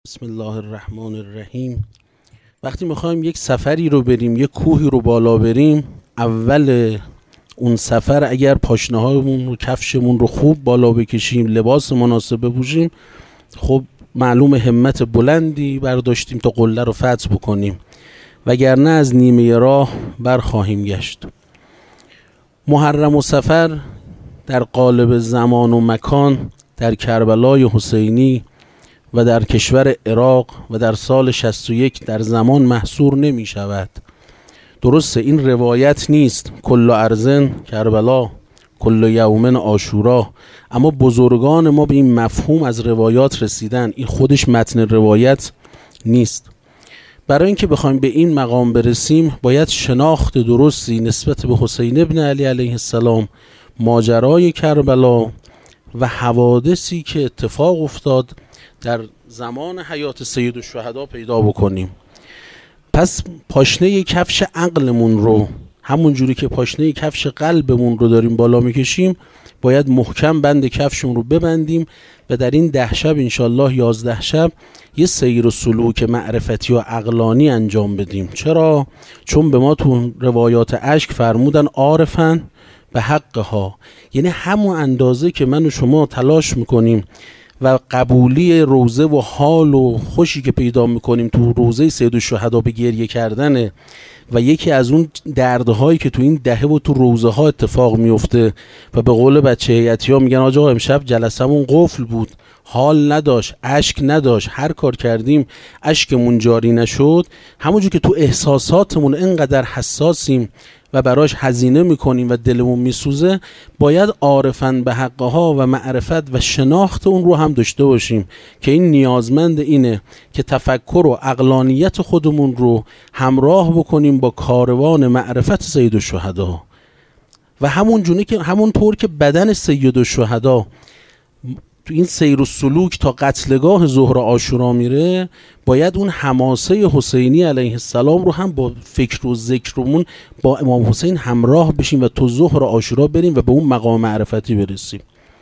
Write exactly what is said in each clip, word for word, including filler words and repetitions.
بسم الله الرحمن الرحیم. وقتی میخوایم یک سفری رو بریم، یک کوهی رو بالا بریم، اول اون سفر اگر پاشنه هامون رو، کفشمون رو خوب بالا بکشیم، لباس مناسب بپوشیم، خب معلوم همت بلندی برداشتیم تا قله رو فتح بکنیم، وگرنه از نیمه راه برخواهیم گشت. محرم و سفر در قالب زمان و مکان در کربلای حسینی و در کشور عراق و در سال شصت و یک در زمان محصور نمی شود. درسته این روایت نیست کل ارزن کربلا کل یومن عاشورا، اما بزرگان ما به این مفهوم از روایات رسیدن، این خودش متن روایت نیست. برای اینکه بخوایم به این مقام برسیم باید شناخت درستی نسبت به حسین ابن علی علیه السلام، ماجرای کربلا و حوادثی که اتفاق افتاد در زمان حیات سید الشهدا پیدا بکنیم. پس پاشنه کفش عقلمون رو، همون جوری که پاشنه کفش قلبمون رو داریم بالا میکشیم، باید محکم بند کفشمون رو ببندیم و در این ده شب انشالله یازده شب یه سیر و سلوک معرفتی و عقلانی انجام بدیم. چرا؟ چون به ما تو روایات اشک فرمودن عارفن به حقها، یعنی همون اندازه که من و شما تلاش میکنیم و قبولی روزه و حال و خوشی که پیدا میکنیم تو روزه سید الشهدا به گریه کردنه و یکی از اون دردهایی که تو این دهه و تو روزه ها اتفاق میفته و به قول بچه هیئتی ها میگن آقا امشب جلسمون قفل بود، حال نداشت، اشک نداشت، هر کار کردیم اشکمون جاری نشد. همونجور که تو احساساتمون اینقدر حساسیم و براش هزینه میکنیم و دلمون میسوزه، باید عارفن به حقها و معرفت و شناخت اون رو هم داشته باشیم که این نیازمند اینه که تفکر و عقلانیت خودمون رو همراه بکنیم با کاروان معرفت سید الشهدا. و همون جونه که همون طور که بدن سید الشهدا تو این سیر و سلوک تا قتلگاه ظهر عاشورا میره، باید اون حماسه حسینی علیه السلام رو هم با فکر و ذکرمون با امام حسین همراه بشیم و تو ظهر عاشورا بریم و به اون مقام معرفتی برسیم،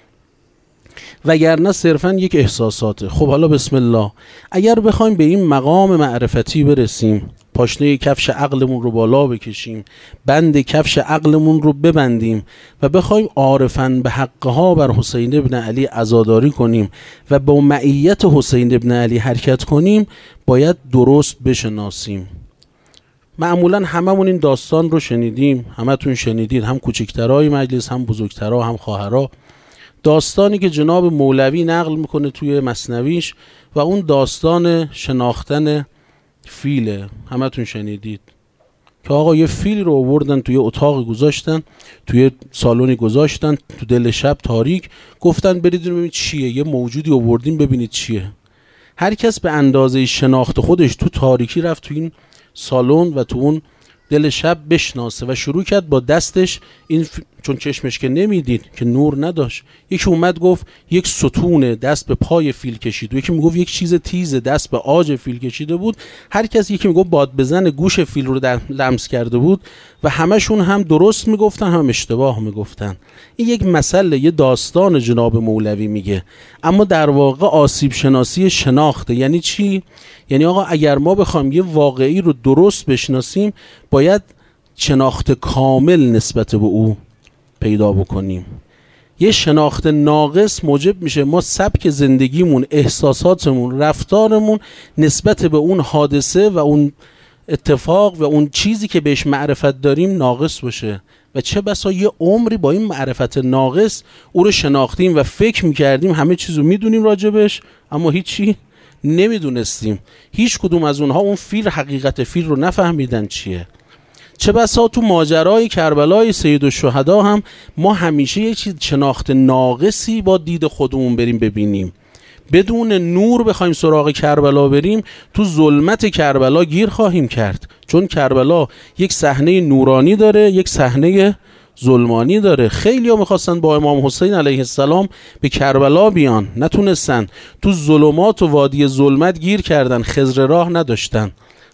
وگرنه صرفا یک احساساته. خب حالا بسم الله، اگر بخوایم به این مقام معرفتی برسیم، پاشنه کفش عقلمون رو بالا بکشیم، بند کفش عقلمون رو ببندیم و بخوایم عارفن به حقها بر حسین ابن علی عزاداری کنیم و با معیت حسین ابن علی حرکت کنیم، باید درست بشناسیم. معمولا هممون این داستان رو شنیدیم، همتون شنیدید، هم کوچکترهای مجلس هم بزرگترها هم خواهرها، داستانی که جناب مولوی نقل میکنه توی مثنویش و اون داستان شناختن فیله. همتون شنیدید که آقا یه فیل رو آوردن توی اتاق گذاشتن، توی سالونی گذاشتن، تو دل شب تاریک، گفتن برید ببینید چیه، یه موجودی آوردین ببینید چیه. هر کس به اندازه شناخت خودش تو تاریکی رفت تو این سالن و تو اون دل شب بشناسه و شروع کرد با دستش این ف... چون چشمش که نمیدید که نور نداشت، یکی اومد گفت یک ستون دست به پای فیل کشید، یکی میگفت یک چیز تیز دست به عاج فیل کشیده بود، هر کسی یکی میگفت باد بزن گوش فیل رو در لمس کرده بود و همشون هم درست میگفتن هم اشتباه میگفتن. این یک مسئله، یه داستان جناب مولوی میگه، اما در واقع آسیب شناسی شناخته. یعنی چی؟ یعنی آقا اگر ما بخوایم یه واقعی رو درست بشناسیم، باید شناخت کامل نسبت به او پیدا بکنیم. یه شناخت ناقص موجب میشه ما سبک زندگیمون، احساساتمون، رفتارمون نسبت به اون حادثه و اون اتفاق و اون چیزی که بهش معرفت داریم ناقص باشه و چه بسا یه عمری با این معرفت ناقص او رو شناختیم و فکر میکردیم همه چیزو میدونیم راجبش، اما هیچی نمیدونستیم. هیچ کدوم از اونها اون فیل، حقیقت فیل رو نفهمیدن چیه. چه بسا تو ماجرای کربلای سید الشهدا هم ما همیشه یه چیز شناخت ناقصی با دید خودمون بریم ببینیم، بدون نور بخوایم سراغ کربلا بریم، تو ظلمت کربلا گیر خواهیم کرد. چون کربلا یک صحنه نورانی داره، یک صحنه ظلمانی داره. خیلی ها میخواستن با امام حسین علیه السلام به کربلا بیان، نتونستن، تو ظلمات و وادی ظلمت گیر کردن، خضر راه نداشتن.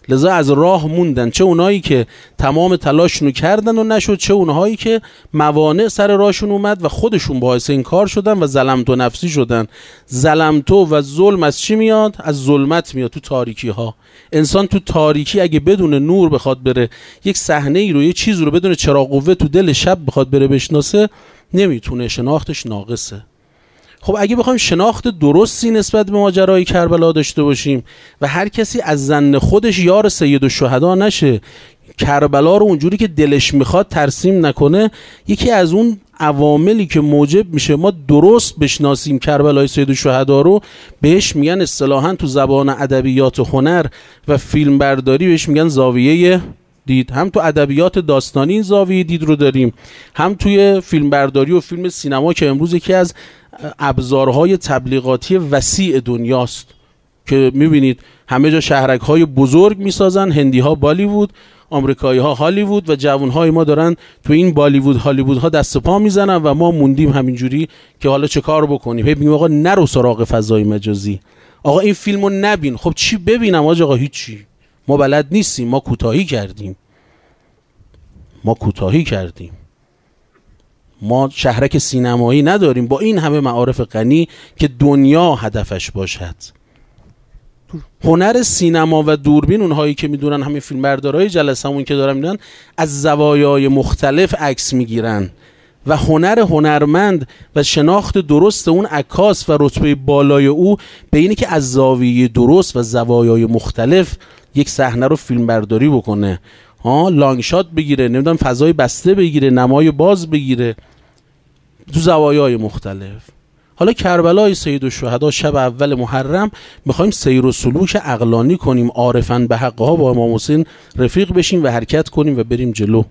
لذا از راه موندن، چه اونایی که تمام تلاششون کردن و نشد، چه اونهایی که موانع سر راهشون اومد و خودشون باعث این کار شدن و ظلمت و نفسی شدن. ظلمت و ظلم از چی میاد؟ از ظلمت میاد، تو تاریکی ها. انسان تو تاریکی اگه بدون نور بخواد بره یک صحنه ای رو، یه چیز رو بدون چراغ قوه تو دل شب بخواد بره بشناسه، نمیتونه، شناختش ناقصه. خب اگه بخوایم شناخت درستی نسبت به ماجرای کربلا داشته باشیم و هر کسی از ظن خودش یار سید الشهدا نشه، کربلا رو اونجوری که دلش میخواد ترسیم نکنه، یکی از اون عواملی که موجب میشه ما درست بشناسیم کربلای سید الشهدا رو، بهش میگن اصطلاحاً تو زبان ادبیات و هنر و فیلم برداری بهش میگن زاویه دید. هم تو ادبیات داستانی این زاویه دید رو داریم، هم توی فیلم برداری و فیلم سینما که امروز یکی از ابزارهای تبلیغاتی وسیع دنیاست که میبینید همه جا شهرک‌های بزرگ میسازن، هندی‌ها بالیوود، آمریکایی‌ها هالیوود و جوان‌های ما دارن تو این بالیوود هالیوودها دست پا میزنن و ما موندیم همینجوری که حالا چه کار بکنیم. هی میگیم آقا نرو سراغ فضای مجازی، آقا این فیلمو نبین. خب چی ببینم آقا؟ هیچی، ما بلد نیستیم، ما کوتاهی کردیم ما کوتاهی کردیم ما شهرک سینمایی نداریم با این همه معارف غنی که دنیا هدفش باشد. هنر سینما و دوربین، اونهایی که میدونن، همین فیلمبردارای جلسمون که دارن میدونن، از زوایای مختلف عکس میگیرن و هنر هنرمند و شناخت درست اون عکاس و رتبه بالای او به اینه که از زاویه درست و زوایای مختلف یک صحنه رو فیلمبرداری بکنه. ها لانگ شات بگیره، نمیدونم فضای بسته بگیره، نمای باز بگیره، تو زوایای مختلف. حالا کربلای سید الشهدا شب اول محرم میخوایم سیر و سلوک عقلانی کنیم، عارفاً به حقها با امام حسین رفیق بشیم و حرکت کنیم و بریم جلو.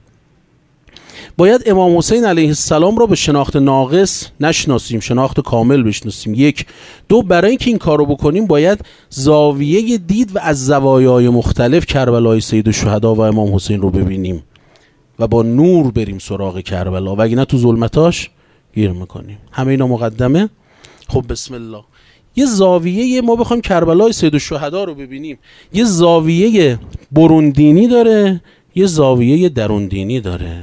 باید امام حسین علیه السلام را به شناخت ناقص نشناسیم، شناخت کامل بشناسیم. یک. دو، برای اینکه این کارو بکنیم باید زاویه دید و از زوایای مختلف کربلای سید الشهدا و امام حسین رو ببینیم و با نور بریم سراغ کربلا، و اگه نه تو ظلمتاش گیر میکنیم. همه اینا مقدمه. خب بسم الله. یه زاویه ما بخوایم کربلای سید الشهدا رو ببینیم، یه زاویه بروندینی داره، یه زاویه دروندینی داره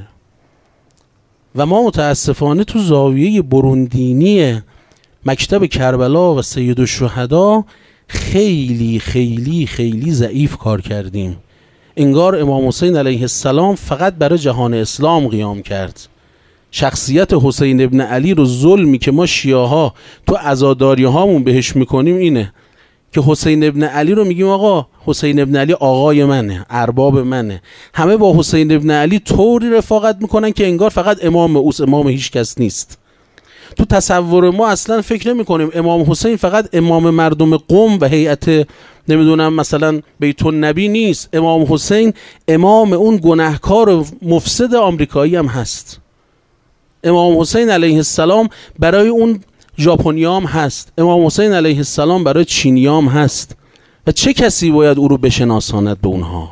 و ما متاسفانه تو زاویه بروندینی مکتب کربلا و سید الشهدا خیلی خیلی خیلی ضعیف کار کردیم. انگار امام حسین علیه السلام فقط برای جهان اسلام قیام کرد. شخصیت حسین ابن علی رو ظلمی که ما شیعه ها تو عزاداری هامون بهش میکنیم اینه که حسین ابن علی رو میگیم آقا حسین ابن علی آقای منه، ارباب منه. همه با حسین ابن علی طوری رفاقت میکنن که انگار فقط امام اوست، امام هیچ کس نیست. تو تصور ما اصلا فکر نمی کنیم امام حسین فقط امام مردم قم و هیئت نمیدونم مثلا بیت النبی نیست. امام حسین امام اون گناهکار مفسد آمریکایی هم هست. امام حسین علیه السلام برای اون ژاپنیام هست. امام حسین علیه السلام برای چینیام هست. و چه کسی باید او رو بشناساند به اونها؟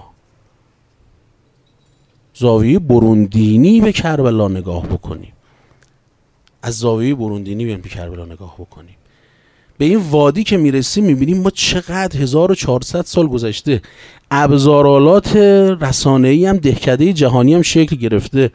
زاویه بروندینی به کربلا نگاه بکنیم. از زاویه بروندینی بیان به کربلا نگاه بکنیم. به این وادی که میرسیم میبینیم ما چقدر هزار و چهارصد سال گذشته، ابزارالات رسانه‌ای هم دهکده جهانی هم شکل گرفته،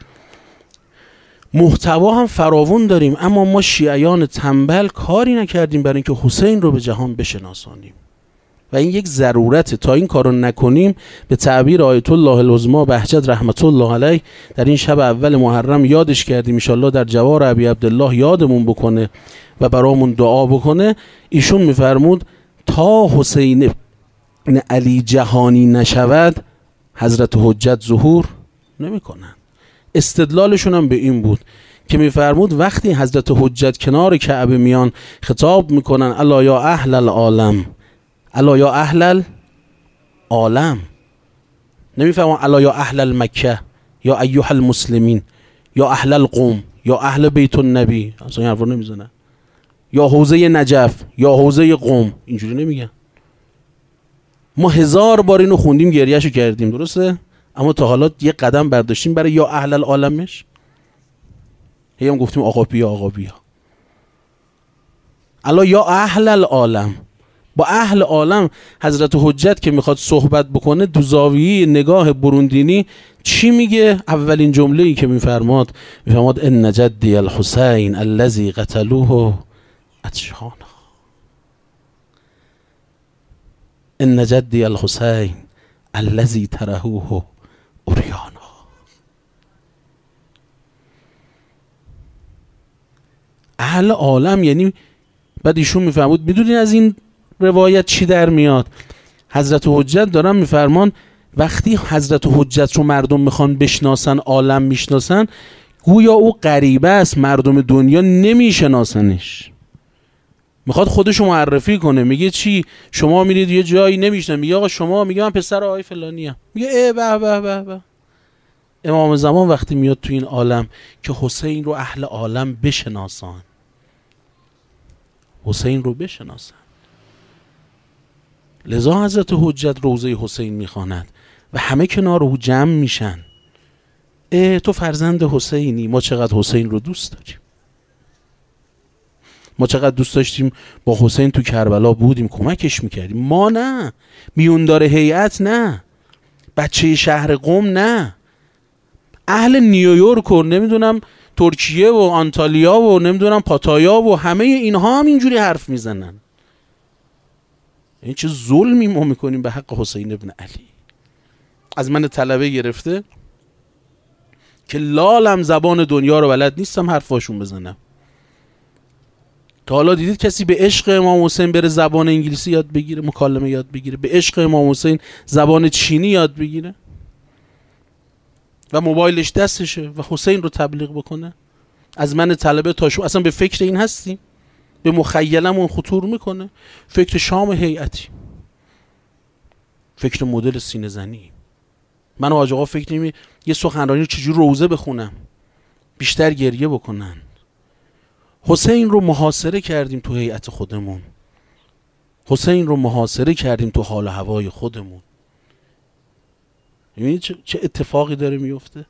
محتوا هم فراوون داریم، اما ما شیعیان تنبل کاری نکردیم برای اینکه حسین رو به جهان بشناسانیم و این یک ضرورته. تا این کارو نکنیم به تعبیر آیت الله العظما بهجت رحمت الله علیه در این شب اول محرم یادش کردیم، ان شاءالله در جوار ابی عبدالله یادمون بکنه و برامون دعا بکنه. ایشون میفرمود تا حسین علی جهانی نشود حضرت حجت ظهور نمیکنن. استدلالشون هم به این بود که میفرمود وقتی حضرت حجت کنار کعبه میان خطاب میکنن الا یا اهل العالم، الا یا اهل العالم، نمیفهمن الا یا اهل المکه، یا ایها المسلمین، یا اهل القوم، یا اهل بیت النبی، اصلا این حرفا نمیزنن، یا حوزه نجف، یا حوزه قوم، اینجوری نمیگن. ما هزار بار اینو خوندیم گریهشو کردیم، درسته؟ اما تا حالا یه قدم برداشتیم برای یا اهل العالمش؟ هی هم گفتیم آقا بیا آقا بیا. الا یا اهل العالم، با اهل عالم حضرت حجت که میخواد صحبت بکنه دو زاویه نگاه بروندینی چی میگه؟ اولین جمله ای که میفرماد میفرماد ان جدی الحسین الذی قتلوه عطشانا. ان جدی الحسین الذی ترهوه عریانا. اهل عالم یعنی بعد ایشون میفرمود میدونین از این روایت چی در میاد؟ حضرت حجت دارن میفرمان وقتی حضرت حجت رو مردم میخوان بشناسن، عالم میشناسن، گویا او غریبه است، مردم دنیا نمیشناسنش. میخواد خودشو معرفی کنه، میگه چی؟ شما میرید یه جایی نمیشنن، میگه آقا شما، میگه من پسر آقای فلانی ام، میگه ای به به به به. امام زمان وقتی میاد تو این عالم که حسین رو اهل عالم بشناسن، حسین رو بشناسن، لذا حضرت حجت روضه حسین میخواند و همه کنار او جمع میشن. اه تو فرزند حسینی، ما چقدر حسین رو دوست داریم، ما چقدر دوست داشتیم با حسین تو کربلا بودیم، کمکش میکردیم. ما نه، میوندار هیئت نه، بچه شهر قم نه، اهل نیویورک و نمیدونم ترکیه و آنتالیا و نمیدونم پاتایا و همه اینها هم اینجوری حرف میزنن. این چه ظلمی ما میکنیم به حق حسین ابن علی. از من طلبه گرفته که لالم زبان دنیا رو بلد نیستم حرفاشون بزنم. تا حالا دیدید کسی به عشق امام حسین بره زبان انگلیسی یاد بگیره، مکالمه یاد بگیره؟ به عشق امام حسین زبان چینی یاد بگیره و موبایلش دستشه و حسین رو تبلیغ بکنه؟ از من طلبه تا شما اصلا به فکر این هستیم؟ به مخیلمون خطور میکنه؟ فکر شام هیئتی، فکر مدل سینه زنی. من و حاج آقا فکر نمی یه سخنرانی رو چجور روزه بخونم بیشتر گریه بکنن. حسین رو محاصره کردیم تو هیئت خودمون، حسین رو محاصره کردیم تو حال و هوای خودمون. ببینید چه اتفاقی داره میفته.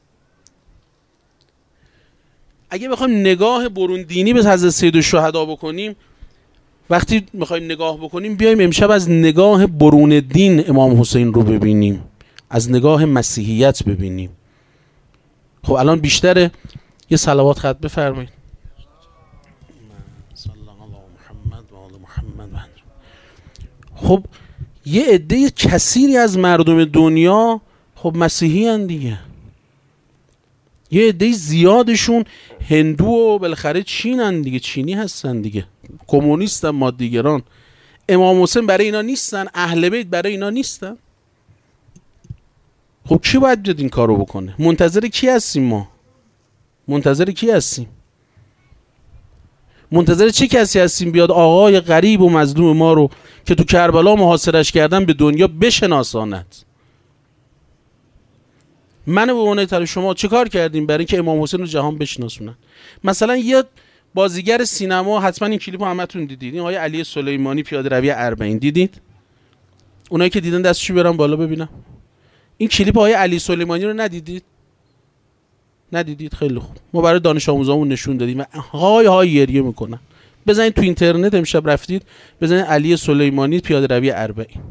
اگه بخوایم نگاه بروندینی به حضرت سیدالشهدا بکنیم، وقتی میخوایم نگاه بکنیم بیایم امشب از نگاه برون دین امام حسین رو ببینیم، از نگاه مسیحیت ببینیم. خب الان بیشتره یه صلوات خط بفرمایید. خب یه عده کثیری از مردم دنیا خب مسیحی هن دیگه، یه عده زیادشون هندو و بالاخره چین هن دیگه، چینی هستن دیگه، کمونیستن مادیگران. امام حسین برای اینا نیستن، اهل بیت برای اینا نیستن. خب کی باید بیاد این کارو بکنه؟ منتظر کی هستیم ما؟ منتظر کی هستیم؟ منتظر چه کسی هستیم بیاد آقای غریب و مظلوم ما رو که تو کربلا محاصرش کردن به دنیا بشناساند؟ من و اونای طرف شما چه کار کردیم برای اینکه امام حسین رو جهان بشناسونن؟ مثلا یه بازیگر سینما، حتما این کلیپو همتون دیدید، این آقای علی سلیمانی پیاده روی اربعین دیدید؟ اونایی که دیدن دستشو بیارن بالا ببینم. این کلیپ آقای علی سلیمانی رو ندیدید؟ ندیدید؟ خیلی خوب، ما برای دانش آموزامون نشون دادیم و های های گریه میکنن. بزنید تو اینترنت، امشب رفتید بزنید علی سلیمانی پیاده روی اربعین.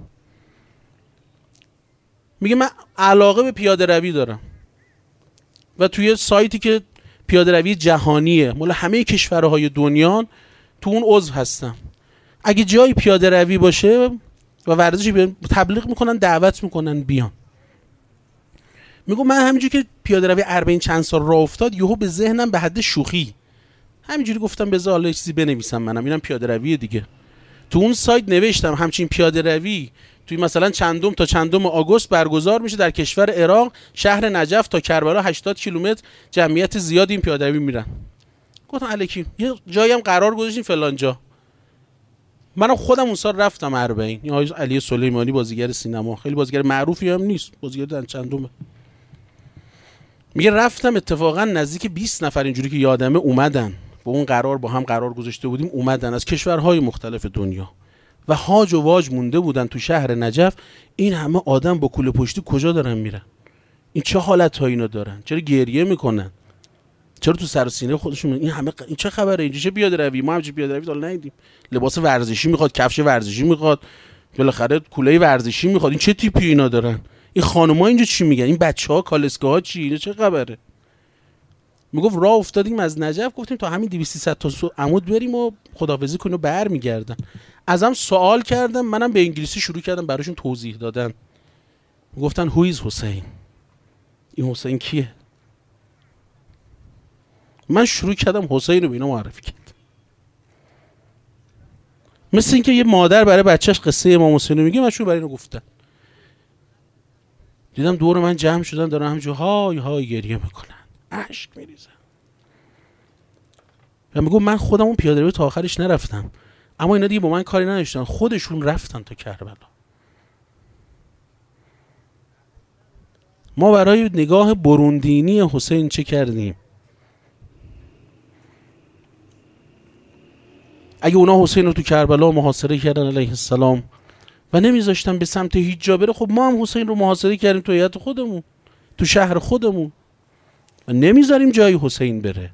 میگه من علاقه به پیاده روی دارم و توی سایتی که پیاده روی جهانیه مال همه کشورهای دنیا تو اون عضو هستم. اگه جایی پیاده روی باشه و ورزشی تبلیغ میکنن، دعوت میکنن بیان. میگم من همینجوری که پیاده روی اربعین چند سال راه افتاد، یهو به ذهنم به حد شوخی همینجوری گفتم بذار حالا چیزی بنویسم، منم اینم پیاده روی دیگه. تو اون سایت نوشتم همچین پیاده روی توی مثلا چندم تا چندم آگوست برگزار میشه در کشور عراق، شهر نجف تا کربلا هشتاد کیلومتر، جمعیت زیادی این پیاده روی میرن. گفتم الکی یه جایی هم قرار گذاشتیم فلان جا. منم خودم اون سال رفتم اربعین. این آقای علی سلیمانی بازیگر سینما، خیلی بازیگر معروفی هم نیست، بازیگر در چندمه. میگه رفتم اتفاقا نزدیک بیست نفر اینجوری که یادمه اومدن، با اون قرار با هم قرار گذاشته بودیم، اومدن از کشورهای مختلف دنیا و هاج و واج مونده بودن تو شهر نجف. این همه آدم با کوله پشتی کجا دارن میرن؟ این چه حالت ها اینا دارن؟ چرا گریه میکنن؟ چرا تو سر و سینه خودشون این همه ق... این چه خبره؟ اینجا چه پیاده روی؟ ما هم چه پیاده روی تا ندیدیم. لباس ورزشی میخواد، کفش ورزشی میخواد، بالاخره کوله ورزشی میخواد. این چه تیپی اینا دارن؟ این خانوما اینجا چی میگن؟ این بچه‌ها کالسکه‌ها چی؟ اینا چه خبره؟ میگفت راه افتادیم از نجف، گفتیم تا همین دویست سیصد تا عمود بریم و خداحافظی کنیم و برمیگردن. ازم سوال کردم، منم به انگلیسی شروع کردم براشون توضیح دادن. گفتن who is حسین؟ این حسین کیه؟ من شروع کردم حسین رو به اینا معرفی کردم. مثل اینکه یه مادر برای بچهش قصه امام حسین رو میگه، من شروع برای اینو گفتن. دیدم دور من جمع شدن دارن همینجور های های گریه میکنن، اشک میریزن. و میگم من خودم اون پیاده روی تا آخرش نرفتم، اما اینا دیگه با من کاری نداشتن، خودشون رفتن تا کربلا. ما برای نگاه بروندینی حسین چه کردیم؟ اگه اونا حسین رو تو کربلا محاصره کردن علیه السلام و نمیذاشتن به سمت هیچ جا بره، خب ما هم حسین رو محاصره کردیم تو هیئت خودمون، تو شهر خودمون، و نمیذاریم جای حسین بره.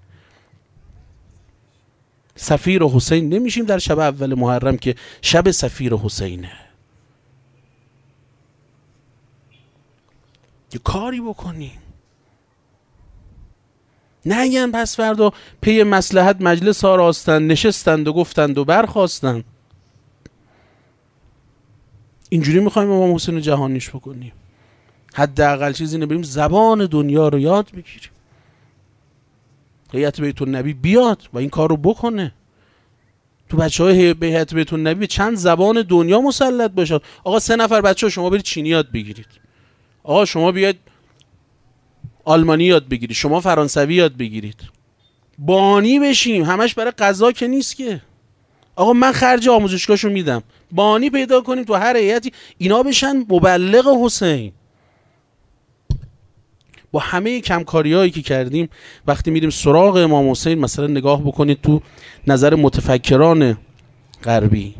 سفیر حسین نمیشیم در شب اول محرم که شب سفیر حسینه. یه کاری بکنیم. نگن پس فردا پی مصلحت مجلس آراستند، نشستند و گفتند و برخواستند. اینجوری میخوایم امام حسین جهانیش بکنیم. حداقل چیزی اینه، بریم زبان دنیا رو یاد بگیریم. هیئت بیت النبی بیاد و این کار رو بکنه. تو بچهای هیئت بیت النبی چند زبان دنیا مسلط باشن. آقا سه نفر بچه شما برید چینی یاد بگیرید، آقا شما بیاید آلمانی یاد بگیرید، شما فرانسوی یاد بگیرید. بانی بشیم. همش برای قضا که نیست که. آقا من خرج آموزشگاهشو میدم، بانی پیدا کنیم تو هر هیئتی اینا بشن مبلغ حسین. با همه کمکاریایی که کردیم، وقتی میریم سراغ امام حسین، مثلا نگاه بکنید تو نظر متفکران غربی،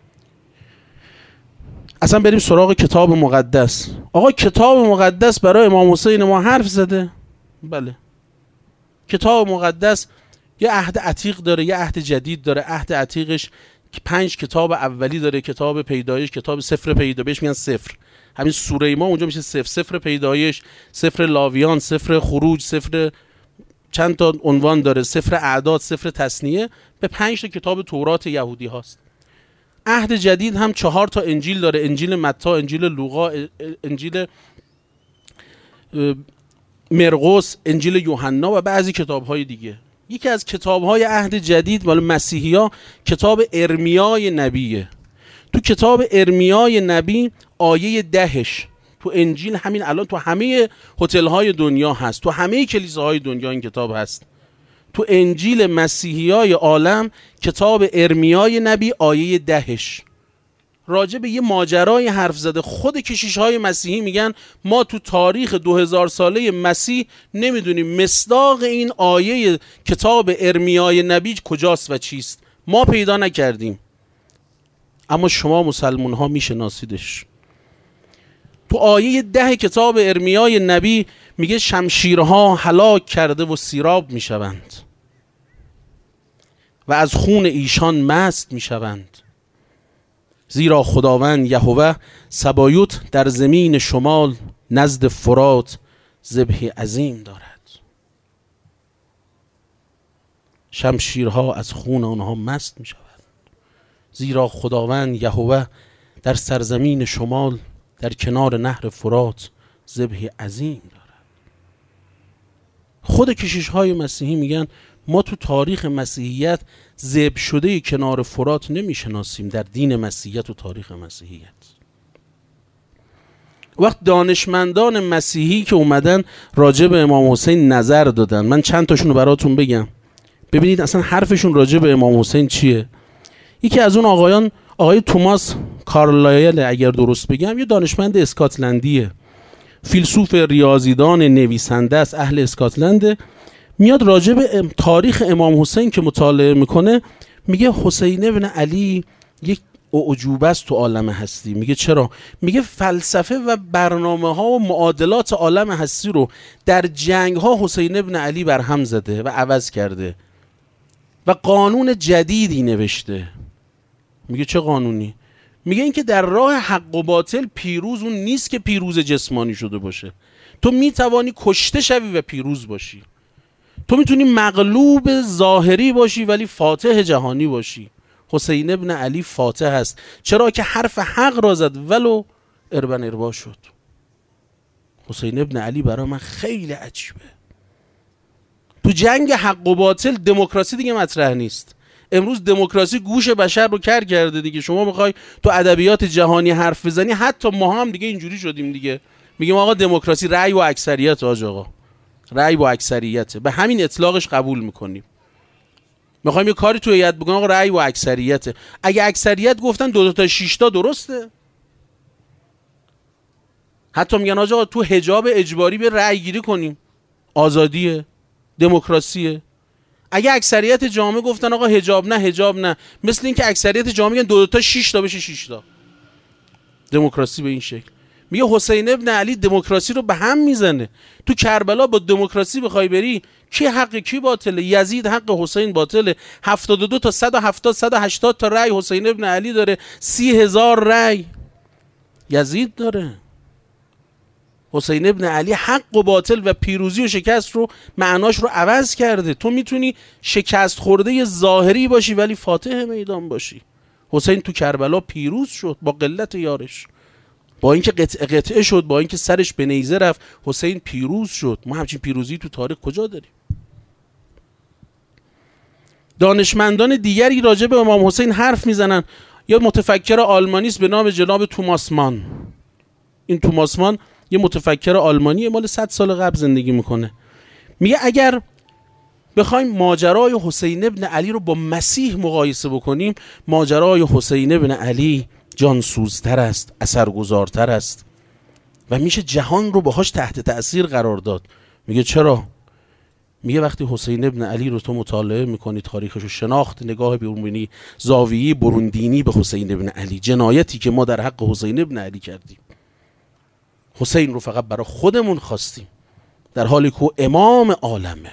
اصلا بریم سراغ کتاب مقدس. آقا کتاب مقدس برای امام حسین ما حرف زده؟ بله. کتاب مقدس یه عهد عتیق داره، یه عهد جدید داره. عهد عتیقش پنج کتاب اولی داره، کتاب پیدایش، کتاب سفر پیدایش میگن سفر، همین سوره ما اونجا میشه سفر، سفر پیدایش، سفر لاویان، سفر خروج، سفر چند تا عنوان داره، سفر اعداد، سفر تثنیه، به پنج تا کتاب تورات یهودی هاست. عهد جدید هم چهار تا انجیل داره، انجیل متی، انجیل لوقا، انجیل مرقس، انجیل یوحنا و بعضی کتاب‌های دیگه. یکی از کتاب‌های عهد جدید مال مسیحی‌ها کتاب ارمیای نبیه. تو کتاب ارمیای نبی آیه دهش تو انجیل همین الان تو همه هتل‌های دنیا هست، تو همه کلیساهای دنیا این کتاب هست. تو انجیل مسیحیای عالم کتاب ارمیای نبی آیه دهش راجع به یه ماجرای حرف زده. خود کشیش‌های مسیحی میگن ما تو تاریخ دو هزار ساله مسیح نمیدونیم مصداق این آیه کتاب ارمیای نبی کجاست و چیست، ما پیدا نکردیم، اما شما مسلمان ها میشناسیدش. تو آیه ده کتاب ارمیای نبی میگه شمشیرها هلاک کرده و سیراب میشوند و از خون ایشان مست میشوند، زیرا خداوند یهوه سبایوت در زمین شمال نزد فرات ذبح عظیم دارد. شمشیرها از خون آنها مست میشوند، زیرا خداوند یهوه در سرزمین شمال در کنار نهر فرات ذبح عظیم دارد. خود کشیش‌های مسیحی میگن ما تو تاریخ مسیحیت ذبح شده کنار فرات نمیشناسیم در دین مسیحیت و تاریخ مسیحیت. وقت دانشمندان مسیحی که اومدن راجع به امام حسین نظر دادن، من چند تاشون رو براتون بگم ببینید اصلا حرفشون راجع به امام حسین چیه. یکی از اون آقایان آقای توماس کارلایل اگر درست بگم، یه دانشمند اسکاتلندیه، فیلسوف ریاضیدان، نویسنده است، اهل اسکاتلنده. میاد راجع به تاریخ امام حسین که مطالعه میکنه میگه حسین ابن علی یک اعجوبه است تو عالم هستی. میگه چرا؟ میگه فلسفه و برنامه ها و معادلات عالم هستی رو در جنگ ها حسین ابن علی برهم زده و عوض کرده و قانون جدیدی نوشته. میگه چه قانونی؟ میگه این که در راه حق و باطل پیروز اون نیست که پیروز جسمانی شده باشه. تو میتوانی کشته شوی و پیروز باشی. تو میتونی مغلوب ظاهری باشی ولی فاتح جهانی باشی. حسین ابن علی فاتح است، چرا که حرف حق را زد ولو اربن اربا شد. حسین ابن علی برای من خیلی عجیبه. تو جنگ حق و باطل دموکراسی دیگه مطرح نیست. امروز دموکراسی گوش بشر رو کر کرده دیگه. شما میخوای تو ادبیات جهانی حرف بزنی، حتی ما هم دیگه اینجوری شدیم دیگه. میگیم آقا دموکراسی رأی و اکثریت. آج آقا رأی و اکثریته، به همین اطلاقش قبول میکنیم. میخوایم یه کاری تو هیئت بگیم آقا رأی و اکثریته. اگه اکثریت گفتن دو, دو تا شش تا درسته. حتی میگن آقا تو حجاب اجباری به رأی گیری کنیم، آزادیه، دموکراسیه. اگه اکثریت جامعه گفتن آقا حجاب نه حجاب نه، مثل این که اکثریت جامعه میگن دو, دو تا شش تا بشه شش تا. دموکراسی به این شکل. میگه حسین ابن علی دموکراسی رو به هم میزنه. تو کربلا با دموکراسی بخوای بری، کی حق کی باطله؟ یزید حق، حسین باطله. هفتاد و دو تا صد و هفتاد صد و هشتاد تا رأی حسین ابن علی داره، سی هزار رأی یزید داره. حسین ابن علی حق و باطل و پیروزی و شکست رو معناش رو عوض کرده. تو میتونی شکست خورده ظاهری باشی ولی فاتح میدان باشی. حسین تو کربلا پیروز شد با قلت یارش، با اینکه قطعه قطعه شد، با اینکه سرش به نیزه رفت، حسین پیروز شد. ما همچین پیروزی تو تاریخ کجا داریم؟ دانشمندان دیگری راجع به امام حسین حرف میزنن. یا متفکر آلمانی است به نام جناب توماس مان. این توماس مان یه متفکر آلمانی، مال صد سال قبل زندگی میکنه. میگه اگر بخوایم ماجرای حسین ابن علی رو با مسیح مقایسه بکنیم، ماجرای حسین ابن علی جانسوزتر است، اثرگذارتر است و میشه جهان رو باهاش تحت تأثیر قرار داد. میگه چرا؟ میگه وقتی حسین ابن علی رو تو مطالعه میکنی، تاریخش رو شناخت، نگاه بیرونی زاویه‌ای بروندینی به حسین ابن علی، جنایتی که ما در حق حسین ابن علی کردیم. حسین رو فقط برای خودمون خواستیم، در حالی که امام عالمه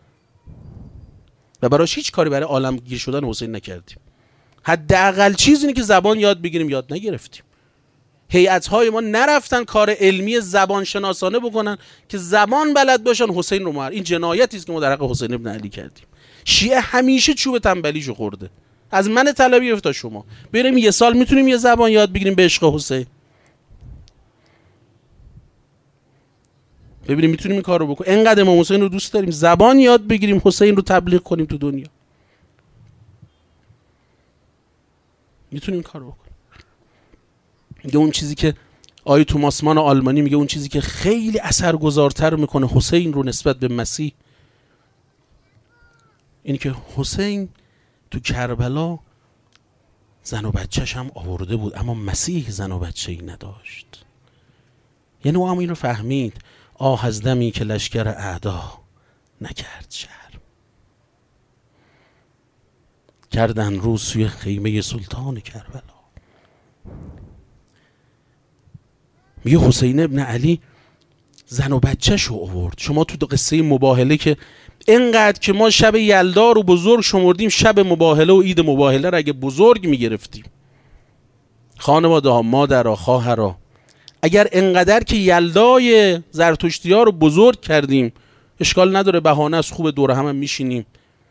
و براش هیچ کاری برای عالمگیر شدن حسین نکردیم. حداقل چیزی اینه که زبان یاد بگیریم، یاد نگرفتیم. هیئت‌های ما نرفتن کار علمی زبان شناسانه بکنن که زبان بلد باشن حسین رو مار. این جنایتی است که ما در حق حسین ابن علی کردیم. شیعه همیشه چوب تنبلیشو خورده. از من طلبی گرفت تا شما بریم یه سال میتونیم یه زبان یاد بگیریم به عشق حسین. ببینیم میتونیم این کارو بکنیم. انقدر امام حسین رو دوست داریم، زبان یاد بگیریم، حسین رو تبلیغ کنیم تو دنیا. میتونیم این کارو بکنیم. میگه اون چیزی که آیه توماس مان آلمانی میگه، اون چیزی که خیلی اثرگذارتر میکنه حسین رو نسبت به مسیح، اینی که حسین تو کربلا زن و بچه‌ش هم آورده بود، اما مسیح زن و بچه‌ای نداشت. یعنی او هم این رو فهمید، آه از دمی که لشکر اعدا نکرد شهر، کردن رو سوی خیمه سلطان کربلا. میگه حسین ابن علی زن و بچه‌ش رو آورد. شما تو قصه مباهله که اینقدر که ما شب یلدا رو بزرگ شمردیم، شب مباهله و عید مباهله رو اگه بزرگ میگرفتیم، خانواده ها، مادرها، خواهرها، اگر انقدر که یلدای زرتشتی ها رو بزرگ کردیم، اشکال نداره، بهانه است، خوب دور هم, هم میشینیم.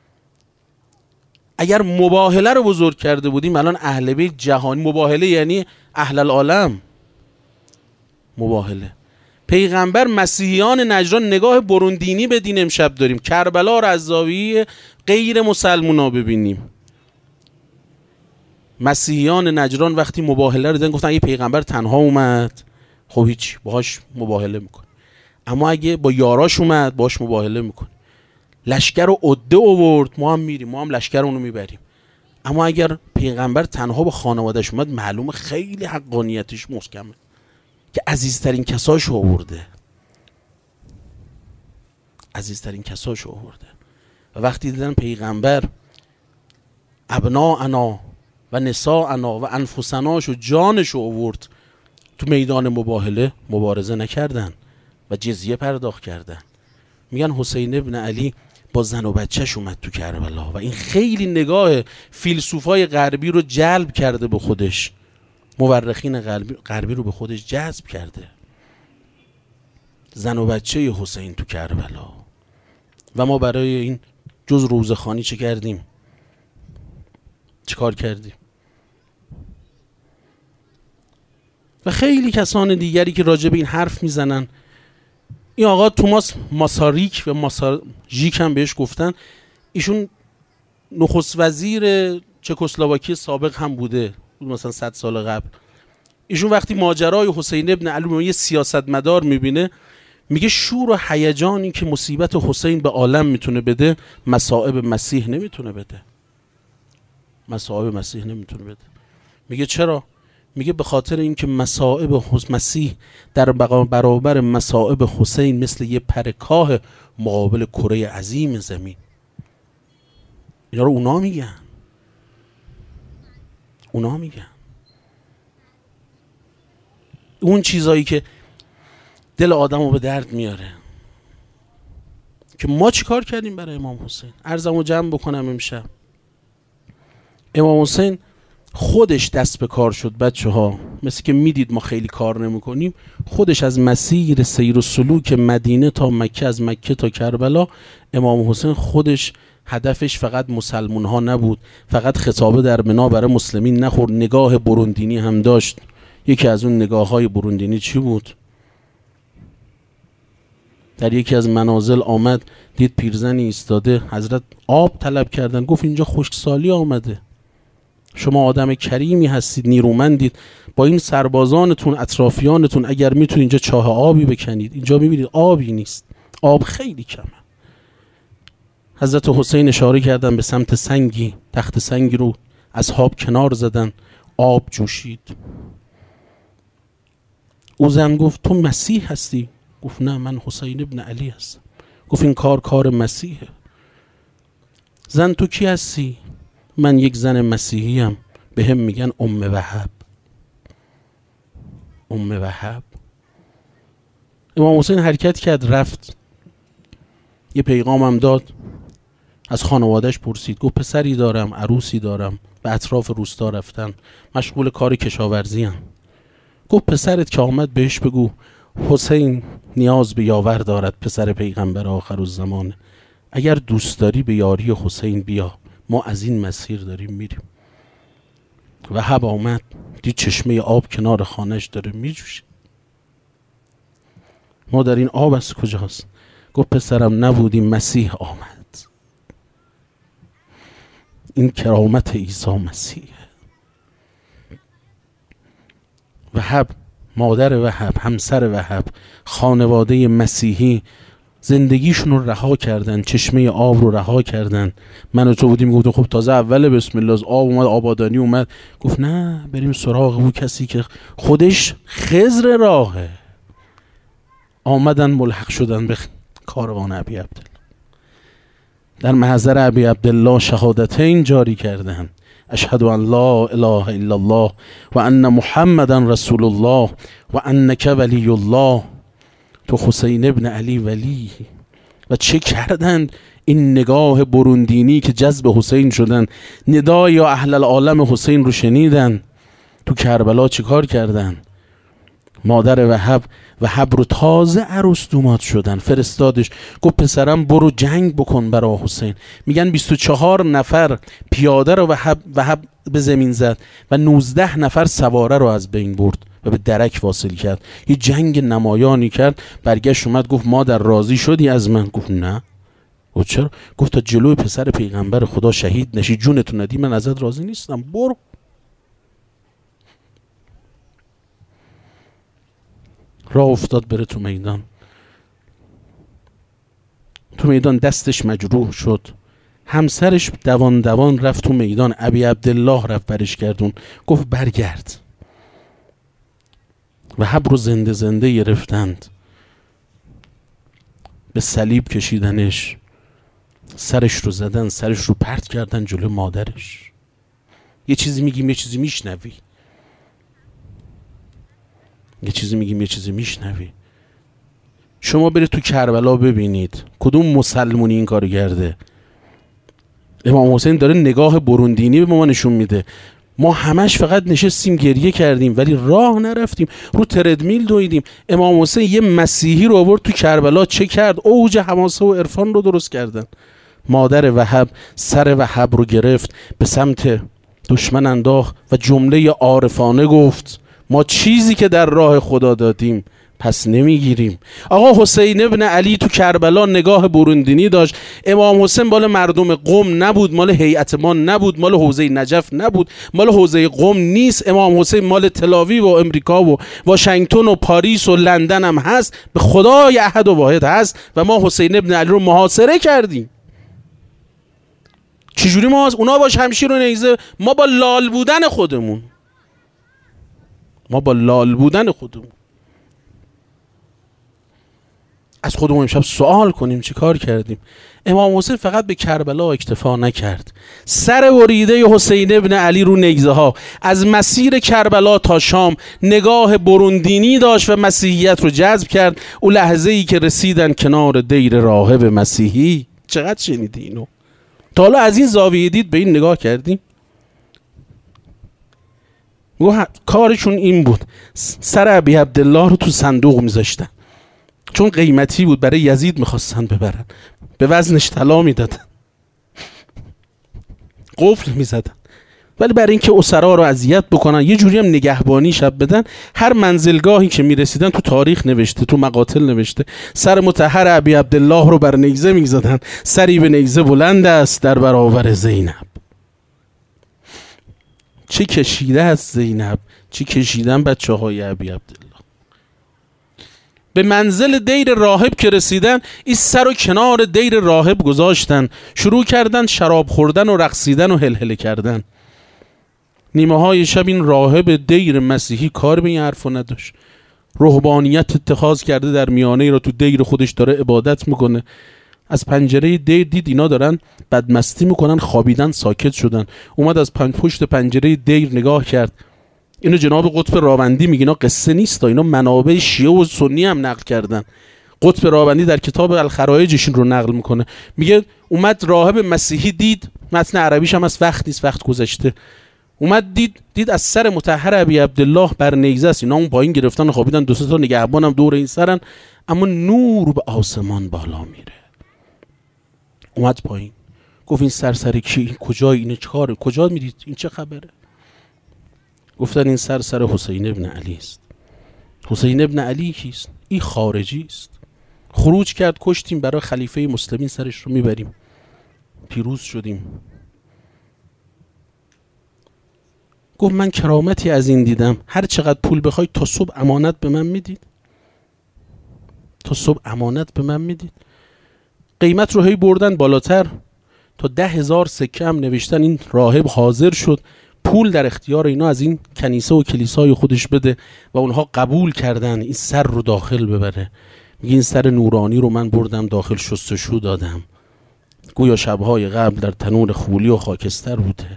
اگر مباهله رو بزرگ کرده بودیم، الان اهل بیت جهانی، مباهله یعنی اهل العالم، مباهله. پیغمبر مسیحیان نجران نگاه بروندینی به دین امشب داریم. کربلا رو از زاویه غیر مسلمونا ببینیم. مسیحیان نجران وقتی مباهله رو دیدن گفتن اگه پیغمبر تنها اومد خب هیچ، باهاش مباهله میکنه، اما اگه با یاراش اومد باهاش مباهله میکنه. لشکر رو عده آورد، ما هم میریم، ما هم لشکر اونو میبریم. اما اگر پیغمبر تنها با خانواده‌اش اومد، معلومه خیلی حقانیتش محکمه که عزیزترین کساشو آورده، عزیزترین کساشو آورده. و وقتی دیدن پیغمبر ابناءنا و نساءنا و انفسناش و جانش رو آورد تو میدان مباهله، مبارزه نکردن و جزیه پرداخت کردن. میگن حسین ابن علی با زن و بچهش اومد تو کربلا و این خیلی نگاه فیلسوفای غربی رو جلب کرده به خودش، مورخین غربی, غربی رو به خودش جذب کرده. زن و بچه حسین تو کربلا. و ما برای این جز روزخوانی چه کردیم؟ چه کار کردیم؟ و خیلی کسان دیگری که راجع به این حرف میزنن. این آقا توماس ماساریک و ماساژیک هم بهش گفتن، ایشون نخست وزیر چکسلواکی سابق هم بوده، مثلا صد سال قبل. ایشون وقتی ماجرای حسین ابن علی یه سیاستمدار میبینه، میگه شور و هیجانی که مصیبت حسین به عالم میتونه بده، مصائب مسیح نمیتونه بده. مصائب مسیح نمیتونه بده. میگه چرا؟ میگه به خاطر اینکه مصائب مسیح در برابر مصائب حسین مثل یه پرکاه مقابل کره عظیم زمین. اینا رو اونا میگن. اونا میگن. اون چیزایی که دل آدم رو به درد میاره. که ما چی کار کردیم برای امام حسین؟ عرضمو جمع بکنم امشب. امام حسین خودش دست به کار شد بچه ها، مثل که میدید ما خیلی کار نمی کنیم. خودش از مسیر سیر و سلوک مدینه تا مکه، از مکه تا کربلا، امام حسین خودش هدفش فقط مسلمون ها نبود، فقط خطابه در بنا برای مسلمین نخورد، نگاه بروندینی هم داشت. یکی از اون نگاه های بروندینی چی بود؟ در یکی از منازل آمد، دید پیرزنی ایستاده، حضرت آب طلب کردن، گفت اینجا خشکسالی آمده، شما آدم کریمی هستید، نیرومندید، با این سربازانتون اطرافیانتون اگر میتونید اینجا چاه آبی بکنید. اینجا میبینید آبی نیست، آب خیلی کمه. حضرت حسین اشاره کردن به سمت سنگی، تخت سنگی رو اصحاب کنار زدن، آب جوشید. او زن گفت تو مسیح هستی؟ گفت نه، من حسین ابن علی هستم. گفت این کار کار مسیحه. زن تو کی هستی؟ من یک زن مسیحی ام، به هم میگن ام وهب. ام وهب. امام حسین حرکت کرد، رفت، یه پیغام هم داد، از خانوادهش پرسید، گفت پسری دارم، عروسی دارم، به اطراف روستا رفتن، مشغول کار کشاورزی ام. گفت پسرت که آمد بهش بگو حسین نیاز به یاور دارد، پسر پیغمبر آخر الزمان، اگر دوست داری به یاری حسین بیا، ما از این مسیر داریم میریم. وهب آمد، دید چشمه آب کنار خانهش داره میجوشه. ما در این آب از کجاست؟ گفت پسرم نبودی، مسیح آمد. این کرامت عیسی مسیح. وهب، مادر وهب، همسر وهب، خانواده مسیحی زندگیشون رو رها کردن، چشمه آب رو رها کردن. من و تو بودیم گفتم خب تازه اول بسم الله از آب اومد، آبادانی اومد. گفت نه، بریم سراغ اون کسی که خودش خضر راهه. آمدن ملحق شدن به کاروان ابی عبدالله، در محضر ابی عبدالله شهادتین جاری کردن، اشهد ان لا اله الا الله و ان محمدا رسول الله و انک ولی الله. تو حسین ابن علی ولی. و چه کردند این نگاه بروندینی که جذب حسین شدن، ندای یا اهل العالم حسین رو شنیدن. تو کربلا چه کار کردن؟ مادر وهب وهب رو تازه عروس دومات شدن، فرستادش، گفت پسرم برو جنگ بکن برای حسین. میگن بیست و چهار نفر پیاده رو وهب وهب به زمین زد و نوزده نفر سواره رو از بین برد و به درک واصل کرد. یه جنگ نمایانی کرد. برگشت اومد گفت مادر راضی شدی از من؟ گفت نه. گفت چرا؟ گفت تا جلوی پسر پیغمبر خدا شهید نشی، جونتو ندی، من ازت راضی نیستم، برو. راه افتاد بره تو میدان. تو میدان دستش مجروح شد، همسرش دوان دوان رفت تو میدان، ابی عبدالله رفت برش گردون، گفت برگرد. وهب رو زنده زنده گرفتند، به صلیب کشیدنش، سرش رو زدن، سرش رو پرت کردن جلو مادرش. یه چیزی میگیم یه چیزی میشنوی، یه چیزی میگیم یه چیزی میشنوی. شما برید تو کربلا ببینید کدوم مسلمونی این کارو کرده. امام حسین داره نگاه بروندینی به ما نشون میده. ما همش فقط نشستیم گریه کردیم ولی راه نرفتیم، رو تردمیل دویدیم. امام حسین یه مسیحی رو آورد تو کربلا، چه کرد؟ اوج حماسه و عرفان رو درست کردن. مادر وهب سر وهب رو گرفت به سمت دشمن انداخت و جمله عارفانه گفت ما چیزی که در راه خدا دادیم پس نمیگیریم. آقا حسین ابن علی تو کربلا نگاه بروندینی داشت. امام حسین مال مردم قم نبود، مال هیئت ما نبود، مال حوزه نجف نبود، مال حوزه قم نیست. امام حسین مال تلاویو و امریکا و واشنگتن و پاریس و لندن هم هست، به خدای احد و واحد هست و ما حسین ابن علی رو محاصره کردیم. چجوری ما از اونا با شمشیر و نیزه، ما با لال بودن خودمون، ما با لال بودن خودمون. از خودمون امشب سوال کنیم چی کار کردیم. امام حسین فقط به کربلا اکتفا نکرد، سر بریده حسین ابن علی رو نیزه ها از مسیر کربلا تا شام نگاه بروندینی داشت و مسیحیت رو جذب کرد. او لحظه ای که رسیدن کنار دیر راهب مسیحی، چقدر شنیدی اینو؟ تا حالا از این زاویه دید به این نگاه کردیم؟ کارشون این بود، سر ابی عبدالله رو تو صندوق میذاشتن چون قیمتی بود، برای یزید میخواستن ببرن، به وزنش طلا میدادن، قفل میزدن، ولی برای اینکه اسرا رو اذیت بکنن یه جوری هم نگهبانی شب بدن. هر منزلگاهی که میرسیدن تو تاریخ نوشته، تو مقاتل نوشته، سر مطهر ابی عبدالله رو بر نیزه میزدن. سری به نیزه بلند است در برابر زینب. چی کشیده از زینب، چی کشیدن بچه های ابی عبدالله. به منزل دیر راهب که رسیدن، این سر و کنار دیر راهب گذاشتن، شروع کردن شراب خوردن و رقصیدن و هلهله کردن. نیمه های شب این راهب دیر مسیحی کار به این حرفو نداشت، رهبانیت اتخاذ کرده، در میانه را تو دیر خودش داره عبادت میکنه. از پنجره دیر دید اینا دارن بدمستی میکنن، خوابیدن، ساکت شدن. اومد از پنج پشت پنجره دیر نگاه کرد. اینو جناب قطب راوندی میگه، اینا قصه نیست، اینا منابع شیعه و سنی هم نقل کردن. قطب راوندی در کتاب الخرایجشون رو نقل میکنه، میگه اومد راهب مسیحی دید، متن عربیش هم از وقت نیست، وقت گذشته. اومد دید دید از سر مطهر ابی عبدالله بر نیزه است. اینا اون پایین گرفتن و خوابیدن، دو سه تا نگهبان هم دور این سرن، اما نور به آسمان بالا میره. اومد پایین گفت این سرسر کی؟ این کجای؟ اینه چیکاره؟ کجا میرید؟ این چه خبره؟ گفتن این سرسر حسین ابن علی است. حسین ابن علی کیست؟ این خارجی است، خروج کرد، کشتیم، برای خلیفه مسلمین سرش رو میبریم، پیروز شدیم. گفت من کرامتی از این دیدم، هر چقدر پول بخوای تا صبح امانت به من میدید، تا صبح امانت به من میدید. قیمت رو هی بردن بالاتر، تا ده هزار سکه هم نوشتن. این راهب حاضر شد پول در اختیار اینا از این کنیسه و کلیسای خودش بده و اونها قبول کردن این سر رو داخل ببره. میگه این سر نورانی رو من بردم داخل، شستشو دادم، گویا شبهای قبل در تنور خولی و خاکستر بوده،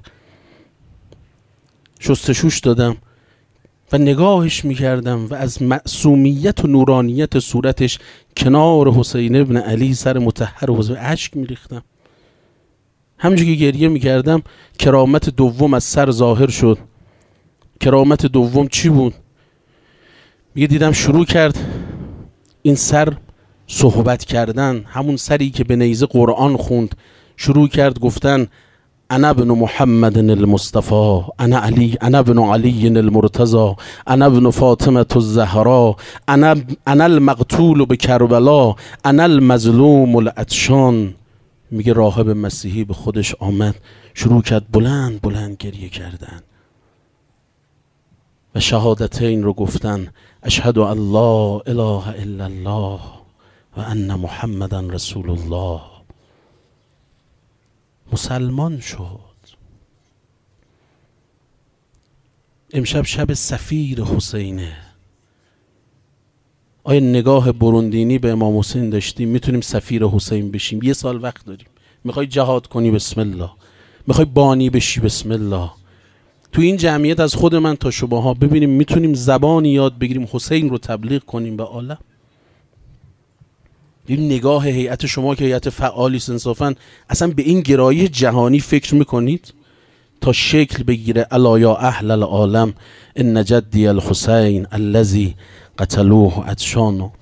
شستشوش دادم و نگاهش میکردم و از معصومیت و نورانیت صورتش کنار حسین ابن علی سر مطهر حسین اشک میریختم. همونجور که گریه میکردم کرامت دوم از سر ظاهر شد. کرامت دوم چی بود؟ میگه دیدم شروع کرد این سر صحبت کردن، همون سری که به نیزه قرآن خوند، شروع کرد گفتن انا ابن محمد المصطفى، انا علی، انا ابن علی المرتضى، انا ابن فاطمه الزهرا، انا انا المقتول بکربلا، انا المظلوم العطشان. میگه راهب مسیحی به خودش آمد، شروع کرد بلند بلند گریه کردن و شهادتین رو گفتن، اشهد ان لا اله الا الله و ان محمدا رسول الله. مسلمان شد. امشب شب سفیر حسینه. آیا نگاه بروندینی به امام حسین داشتیم؟ میتونیم سفیر حسین بشیم؟ یه سال وقت داریم. میخوای جهاد کنی؟ بسم الله. میخوای بانی بشی؟ بسم الله. تو این جمعیت از خود من تا شماها ببینیم میتونیم زبانی یاد بگیریم حسین رو تبلیغ کنیم به عالم. این نگاه هیئت شما که هیئت فعالی است انصافا اصلا به این گرایی جهانی فکر میکنید تا شکل بگیره الا یا اهل العالم ان جدی الحسین الذی قتلوه عطشان.